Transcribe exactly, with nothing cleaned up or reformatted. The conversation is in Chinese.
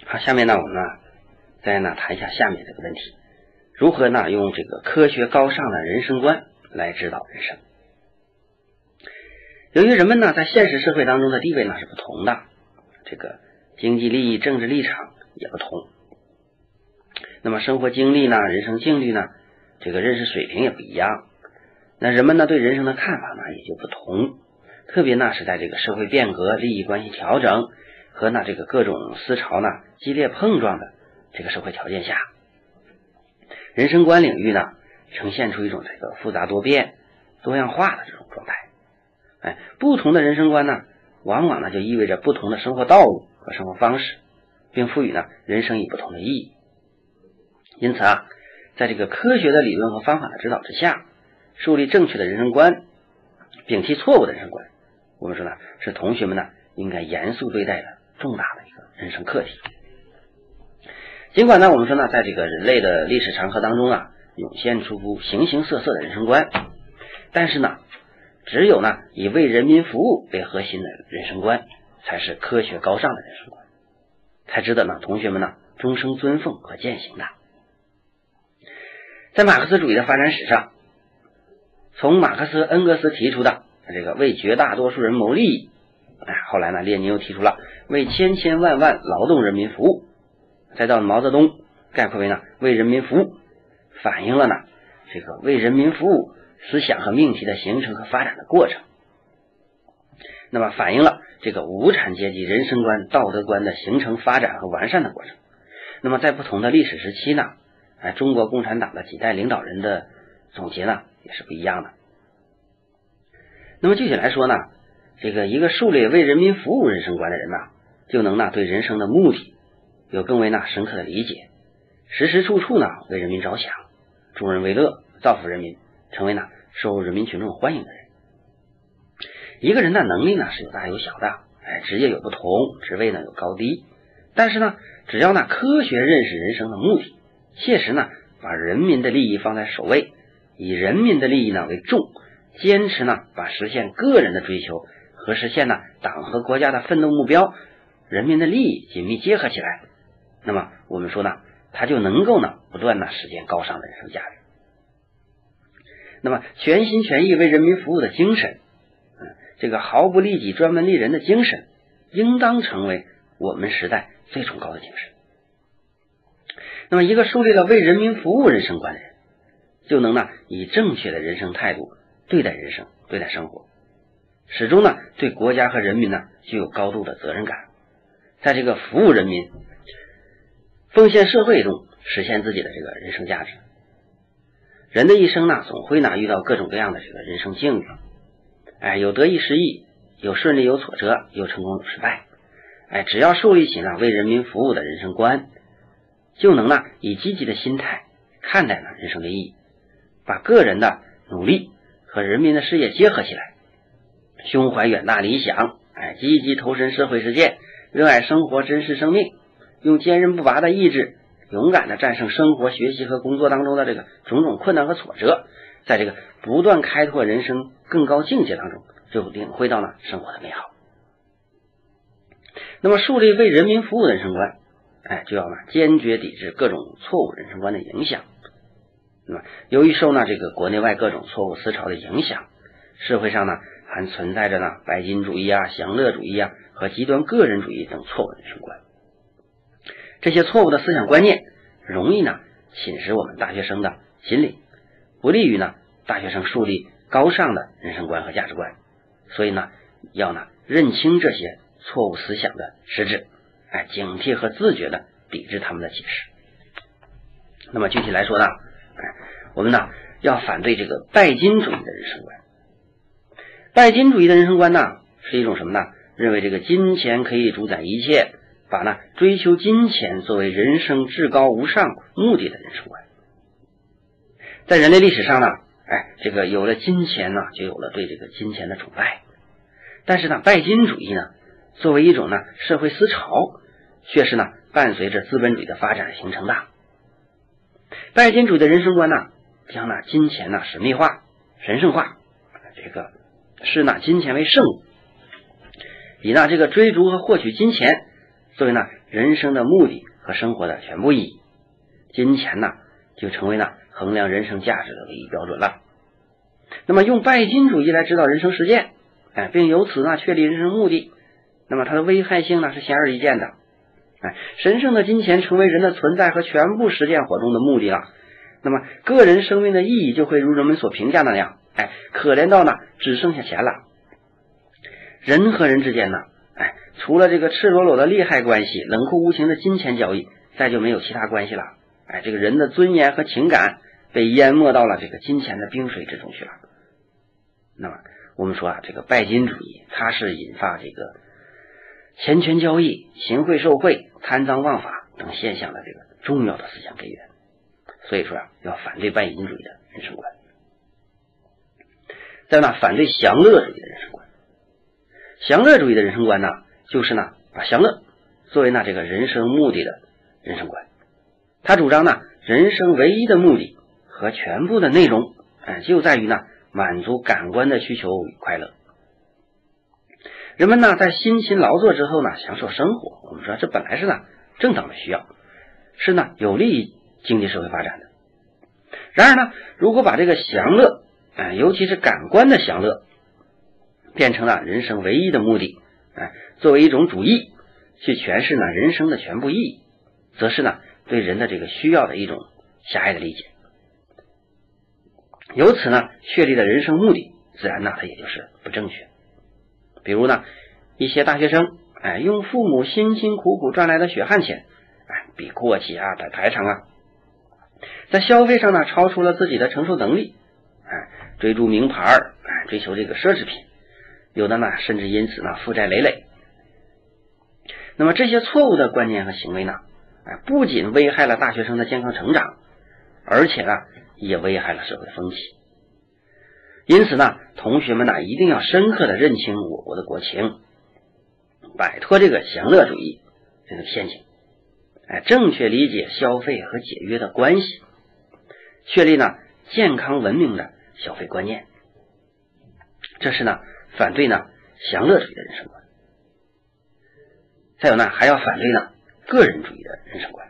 好，下面呢我们呢再呢谈一下下面这个问题，如何呢用这个科学高尚的人生观来指导人生。由于人们呢在现实社会当中的地位呢是不同的，这个经济利益、政治立场也不同，那么生活经历呢、人生境遇呢，这个认识水平也不一样，那人们呢对人生的看法呢也就不同，特别呢是在这个社会变革、利益关系调整和呢这个各种思潮呢激烈碰撞的这个社会条件下，人生观领域呢呈现出一种这个复杂多变、多样化的这种状态。哎，不同的人生观呢，往往呢就意味着不同的生活道路和生活方式，并赋予呢人生以不同的意义。因此啊，在这个科学的理论和方法的指导之下，树立正确的人生观，摒弃错误的人生观，我们说呢是同学们呢应该严肃对待的重大的一个人生课题。尽管呢我们说呢在这个人类的历史长河当中啊涌现出形形色色的人生观，但是呢只有呢以为人民服务为核心的人生观才是科学高尚的人生观，才值得呢同学们呢终生尊奉和践行的。在马克思主义的发展史上，从马克思、恩格斯提出的这个为绝大多数人谋利益，哎，后来呢列宁又提出了为千千万万劳动人民服务，再到毛泽东概括为呢为人民服务，反映了呢这个为人民服务思想和命题的形成和发展的过程，那么反映了这个无产阶级人生观、道德观的形成、发展和完善的过程。那么在不同的历史时期呢，哎，中国共产党的几代领导人的总结呢也是不一样的。那么具体来说呢，这个一个树立为人民服务人生观的人呢，就能呢对人生的目的有更为呢深刻的理解，时时处处呢为人民着想，助人为乐，造福人民，成为呢受人民群众欢迎的人。一个人的能力呢是有大有小的，哎，职业有不同，职位呢有高低，但是呢只要呢科学认识人生的目的，切实呢把人民的利益放在首位，以人民的利益呢为重，坚持呢把实现个人的追求和实现呢党和国家的奋斗目标、人民的利益紧密结合起来，那么我们说呢他就能够呢不断的实现高尚的人生价值。那么全心全意为人民服务的精神，嗯，这个毫不利己专门利人的精神，应当成为我们时代最崇高的精神。那么一个树立了为人民服务人生观的人，就能呢以正确的人生态度对待人生、对待生活，始终呢对国家和人民呢具有高度的责任感，在这个服务人民、奉献社会中实现自己的这个人生价值。人的一生呢总会呢遇到各种各样的这个人生境遇，哎，有得意失意，有顺利有挫折，有成功有失败，哎，只要树立起呢为人民服务的人生观，就能呢以积极的心态看待呢人生的意义，把个人的努力和人民的事业结合起来，胸怀远大理想，哎，积极投身社会实践，热爱生活，珍视生命，用坚韧不拔的意志勇敢的战胜生活、学习和工作当中的这个种种困难和挫折，在这个不断开拓人生更高境界当中，就领会到了生活的美好。那么树立为人民服务的人生观，哎，就要呢坚决抵制各种错误人生观的影响。那么由于受呢这个国内外各种错误思潮的影响，社会上呢还存在着呢拜金主义啊、享乐主义啊和极端个人主义等错误人生观。这些错误的思想观念容易呢侵蚀我们大学生的心理，不利于呢大学生树立高尚的人生观和价值观。所以呢要呢认清这些错误思想的实质，哎，警惕和自觉的抵制他们的启示。那么具体来说呢，哎，我们呢要反对这个拜金主义的人生观。拜金主义的人生观呢是一种什么呢？认为这个金钱可以主宰一切，把呢追求金钱作为人生至高无上目的的人生观。在人类历史上呢，哎，这个有了金钱呢，就有了对这个金钱的崇拜。但是呢，拜金主义呢，作为一种呢社会思潮，却是呢伴随着资本主义的发展形成的。拜金主义的人生观呢，将呢金钱呢神秘化、神圣化，这个视呢金钱为圣物，以呢这个追逐和获取金钱作为呢人生的目的和生活的全部意义，金钱呢就成为呢衡量人生价值的唯一标准了。那么用拜金主义来指导人生实践，哎，并由此呢确立人生目的，那么它的危害性呢是显而易见的。哎，神圣的金钱成为人的存在和全部实践活动的目的了，那么个人生命的意义就会如人们所评价那样，哎，可怜到呢只剩下钱了。人和人之间呢，哎，除了这个赤裸裸的利害关系，冷酷无情的金钱交易，再就没有其他关系了。哎，这个人的尊严和情感被淹没到了这个金钱的冰水之中去了。那么我们说啊，这个拜金主义它是引发这个钱权交易、行贿受贿、贪赃枉法等现象的这个重要的思想根源。所以说啊，要反对拜金主义的人生观。再呢，反对享乐主义的人生观。享乐主义的人生观呢，就是呢把享乐作为呢这个人生目的的人生观。他主张呢，人生唯一的目的和全部的内容，哎，就在于呢满足感官的需求与快乐。人们呢在辛勤劳作之后呢享受生活，我们说这本来是呢正当的需要，是呢有利于经济社会发展的。然而呢，如果把这个享乐，哎，尤其是感官的享乐，变成了人生唯一的目的，哎，作为一种主义去诠释呢人生的全部意义，则是呢对人的这个需要的一种狭隘的理解。由此呢确立的人生目的，自然呢它也就是不正确。比如呢一些大学生，哎，用父母辛辛苦苦赚来的血汗钱，哎，比过期啊的排场啊，在消费上呢超出了自己的承受能力，哎，追逐名牌，哎，追求这个奢侈品，有的呢甚至因此呢负债累累。那么这些错误的观念和行为呢，哎，不仅危害了大学生的健康成长，而且呢也危害了社会风气。因此呢，同学们呢一定要深刻的认清我国的国情，摆脱这个享乐主义这个陷阱，哎，正确理解消费和节约的关系，确立呢健康文明的消费观念。这是呢反对呢享乐主义的人生观。再有呢，还要反对呢个人主义的人生观。